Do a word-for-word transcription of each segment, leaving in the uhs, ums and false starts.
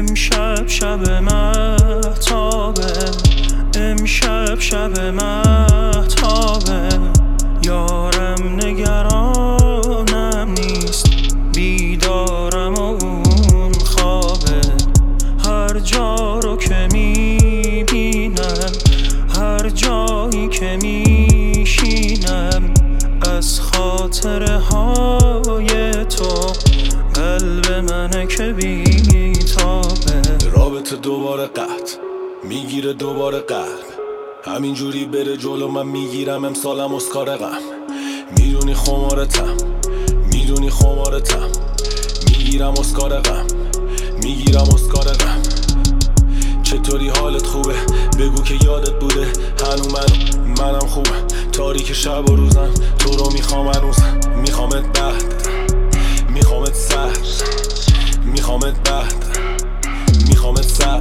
امشب شب مهتابه، امشب شب مهتابه، یارم نگرانم نیست، بیدارم و اون خوابه. هر جا رو که میبینم، هر جایی که میشینم، از خاطره های تو قلب منه که بیتابه. رابطه دوباره قطع میگیره دوباره قلب، همینجوری بره جلو من میگیرم امسالم اسکار غم. میدونی خمارتم، میدونی خمارتم، میگیرم اسکار غم، میگیرم اسکار غم. چطوری حالت خوبه؟ بگو که یادت بوده هنو منو منم خوبم. تاریک شب و روزم تو رو میخوام هنوزم، میخوامت بعد، میخوامت سر، میخوامت بعد، میخوامت سر.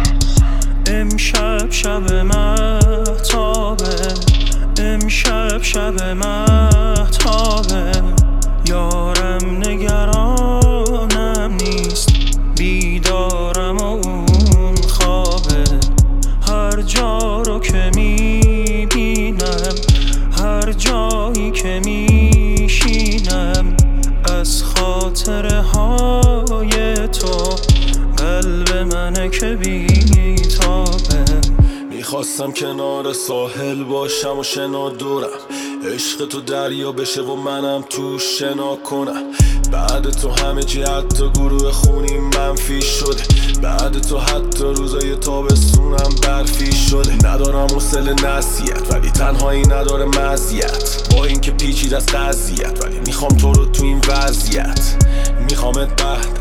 امشب شب مهتابه، امشب شب مهتابه، یارم نگرانم نیست، بیدارم و اون خوابه. هر جا رو که میبینم، هر جایی که میشینم، از خاطره های تو قلب منه که بیتابه. میخواستم کنار ساحل باشم و شنا دورم، عشق تو دریا بشه و منم تو شنا کنم. بعد تو همه چی حتی گروه خونی منفی شده، بعد تو حتی روزای تابستونم برفی شده. ندارم حوصله نصیحت ولی تنهایی نداره مزیت، با اینکه پیچید از قضیت ولی میخوام تو رو تو این وضعیت، میخوامت بعد،